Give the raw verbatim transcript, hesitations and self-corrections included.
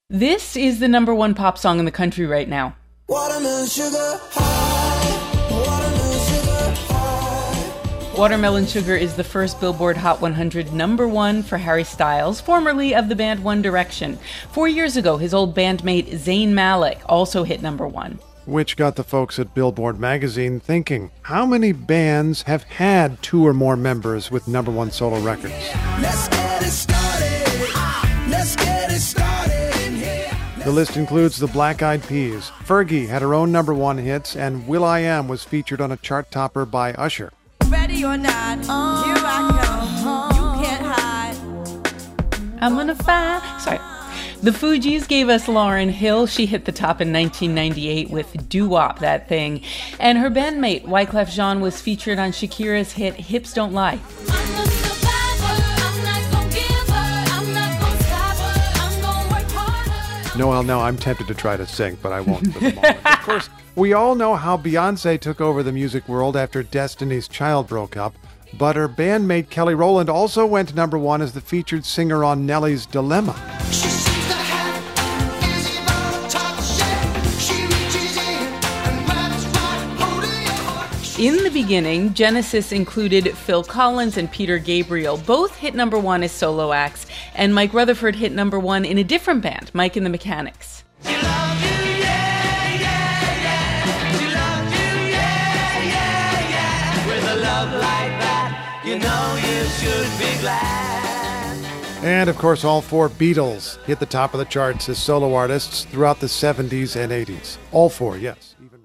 This is the number one pop song in the country right now. Watermelon sugar high, watermelon sugar high. Watermelon Sugar is the first Billboard Hot one hundred number one for Harry Styles, formerly of the band One Direction. Four years ago, his old bandmate Zayn Malik also hit number one. Which got the folks at Billboard magazine thinking, how many bands have had two or more members with number one solo records? Let's get it started. Let's get it started in here. The list includes the Black Eyed Peas. Fergie had her own number one hits, and will.i.am was featured on a chart topper by Usher. Ready or not, here I come. You can't hide. I'm gonna find... Sorry. The Fugees gave us Lauryn Hill. She hit the top in nineteen ninety-eight with Doo-Wop, That Thing. And her bandmate, Wyclef Jean, was featured on Shakira's hit Hips Don't Lie. Noel, no, I'm tempted to try to sing, but I won't for the moment. Of course, we all know how Beyonce took over the music world after Destiny's Child broke up, but her bandmate Kelly Rowland also went to number one as the featured singer on Nelly's Dilemma. She seems to have an easy bone top shape. She reaches in and grabs right holding your heart. In the beginning, Genesis included Phil Collins and Peter Gabriel. Both hit number one as solo acts, and Mike Rutherford hit number one in a different band, Mike and the Mechanics. She loves you, yeah, yeah, yeah. She loves you, yeah, yeah, yeah. With a love like that, you know you should be glad. And, of course, all four Beatles hit the top of the charts as solo artists throughout the seventies and eighties. All four, yes. Even